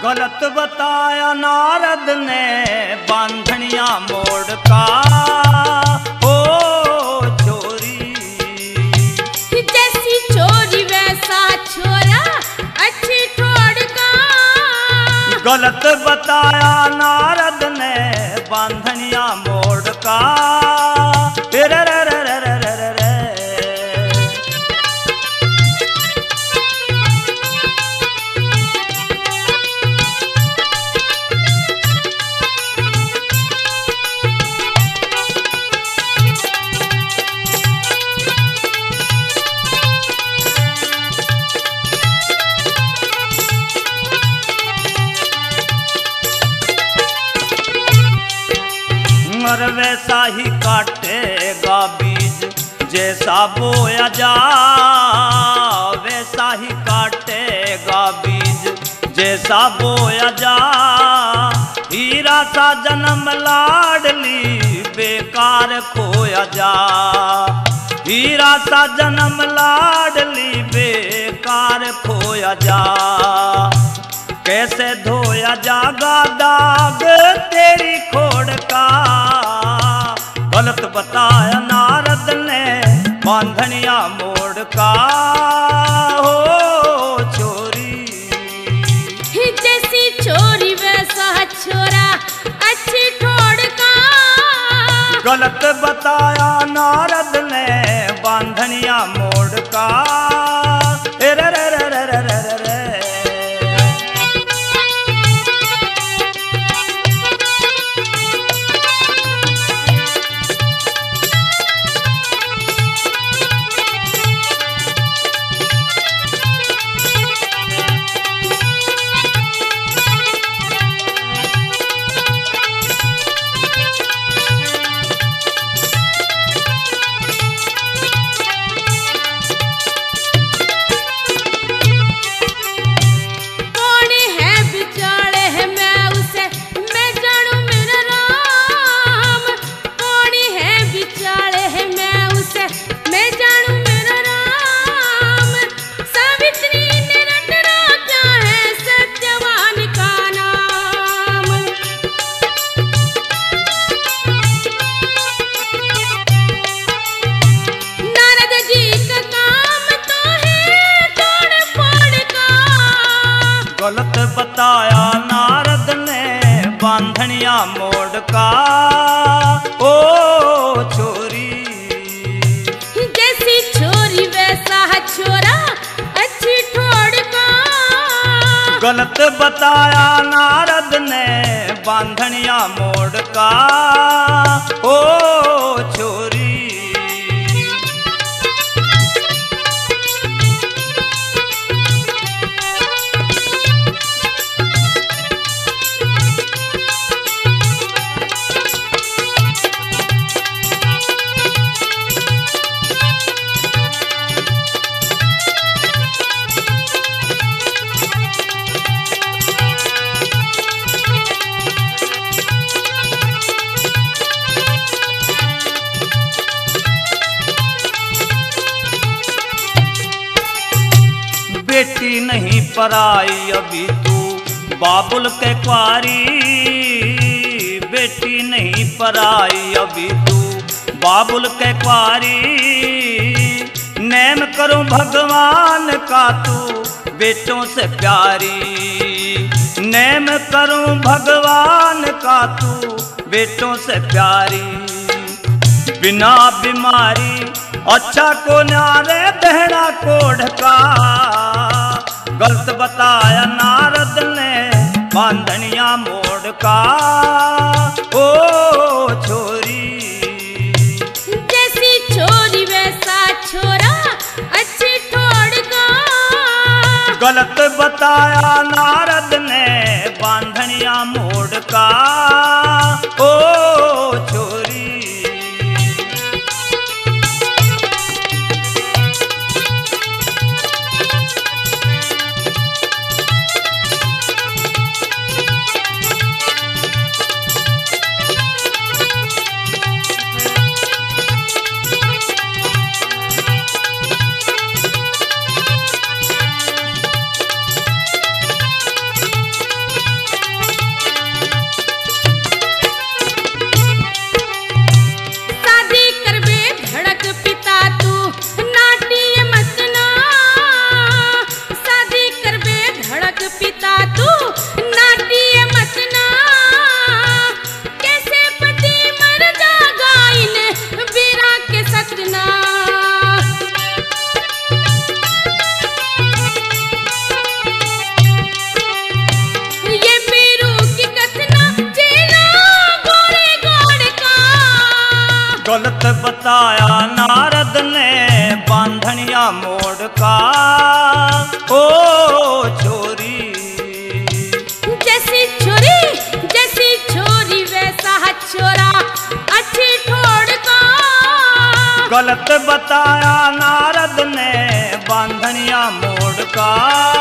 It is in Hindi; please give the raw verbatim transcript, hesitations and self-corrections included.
गलत बताया नारद ने बांधनिया मोड़ का हो चोरी। जैसी चोरी वैसा छोरा अच्छी ठोड़ का। गलत बताया नारद ने बांधनिया मोड़ का। रे रे रे रे रे रे रे रे। मर वैसा ही काटेगा बीज जैसा बोया जा। वैसा ही काटेगा बीज जैसा बोया जा। हीरा सा जन्म लाडली बेकार खोया जा। हीरा सा जन्म लाडली बेकार खोया जा। कैसे धोया जागा दाग तेरी खोड़ का। गलत बताया नारद ने बांधनिया मोड़ का हो चोरी। जैसी चोरी वैसा छोरा अच्छी ठोड़ का। गलत बताया नारद ने बांधनिया मोड़ का। रे रे रे रे रे रे रे रे। गलत बताया नारद ने बांधनिया मोड़ का ओ छोरी। जैसी चोरी वैसा छोरा अच्छी ठोड़ का। गलत बताया नारद ने बांधनिया मोड़ का ओ छोरी। बेटी नहीं पराई अभी तू बाबुल के क्वारी। बेटी नहीं पराई अभी तू बाबुल के क्वारी। नेम करूं भगवान का तू बेटों से प्यारी। नेम करूं भगवान का तू बेटों से प्यारी। बिना बीमारी अच्छा को न्यारे दहना कोढ़ का। गलत बताया नारद ने बांधनिया मोड़ का ओ छोरी। जैसी चोरी वैसा छोरा अच्छी ठोड़ का। गलत बताया नारद ने बांधनिया मोड़ का ओ छोरी। बताया नारद ने बांधनिया मोड़ का। ओ छोरी जैसी छोरी जैसी छोरी वैसा छोरा अच्छी ठोड़ का। गलत बताया नारद ने बांधनिया मोड़ का।